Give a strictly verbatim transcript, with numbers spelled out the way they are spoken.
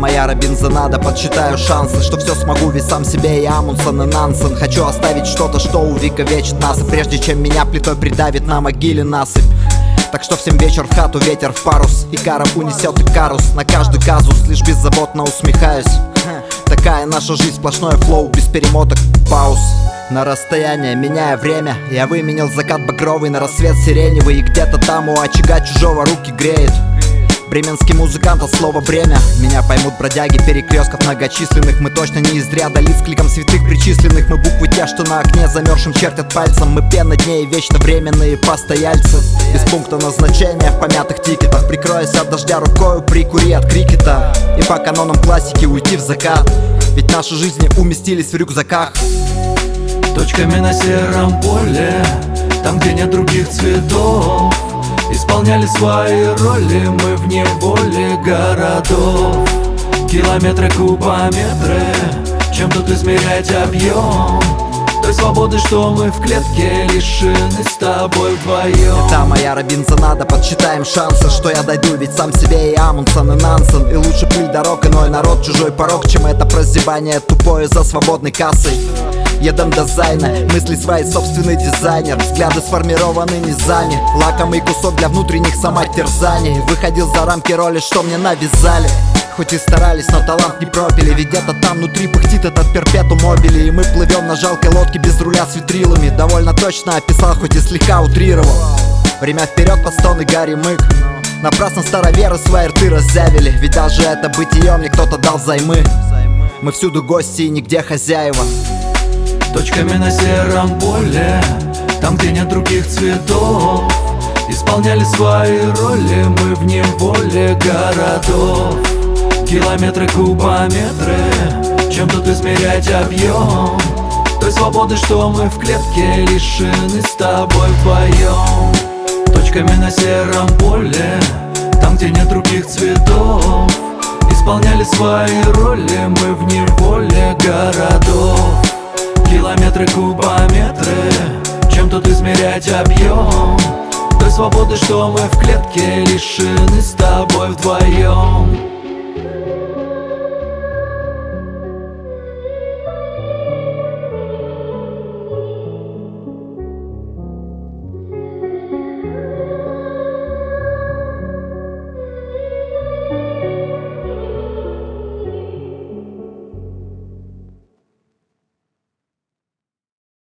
моя Робинзонада, подсчитаю шансы, что все смогу, ведь сам себе я Амундсен и Нансен. Хочу оставить что-то, что увековечит нас, и прежде чем меня плитой придавит на могиле насыпь. Так что всем вечер в хату, ветер в парус, Икара унесет Икарус на каждый казус, лишь беззаботно усмехаюсь. Такая наша жизнь, сплошное флоу, без перемоток, пауз. На расстояние, меняя время, я выменял закат багровый на рассвет сиреневый, и где-то там у очага чужого руки греет бременский музыкант от слова бремя. Меня поймут бродяги перекрестков многочисленных. Мы точно не из ряда лиц к ликам святых причисленных. Мы буквы те, что на окне замерзшим чертят пальцем. Мы пена дней, вечно временные постояльцы, без пункта назначения в помятых тикетах. Прикроясь от дождя рукою, прикури от крикета, и по канонам классики уйти в закат, ведь наши жизни уместились в рюкзаках. Точками на сером поле, там, где нет других цветов, исполняли свои роли мы в неволе городов. Километры, кубометры, чем тут измерять объем той свободы, что мы в клетке лишены с тобой вдвоем. Это моя Робинзонада, подсчитаем шансы, что я дойду, ведь сам себе и Амундсен и Нансен. И лучше пыль дорог, иной народ, чужой порог, чем это прозябание тупое за свободной кассой. Едем до зайна, мысли свои, собственный дизайнер, взгляды сформированы низами, лакомый кусок для внутренних самотерзаний. Выходил за рамки роли, что мне навязали. Хоть и старались, но талант не пропили, ведь где-то там внутри пыхтит этот перпетум мобили. И мы плывем на жалкой лодке без руля с витрилами. Довольно точно описал, хоть и слегка утрировал. Время вперед под стон и Гарри Мык. Напрасно староверы свои рты раззявили, ведь даже это бытие мне кто-то дал взаймы. Мы всюду гости и нигде хозяева. Точками на сером поле, там, где нет других цветов, исполняли свои роли мы в неволе городов. Километры, кубометры, чем тут измерять объем той свободы, что мы в клетке лишены с тобой вдвоем. Точками на сером поле, там, где нет других цветов, исполняли свои роли мы в неволе городов. Километры, кубометры, чем тут измерять объем той свободы, что мы в клетке лишены с тобой вдвоем.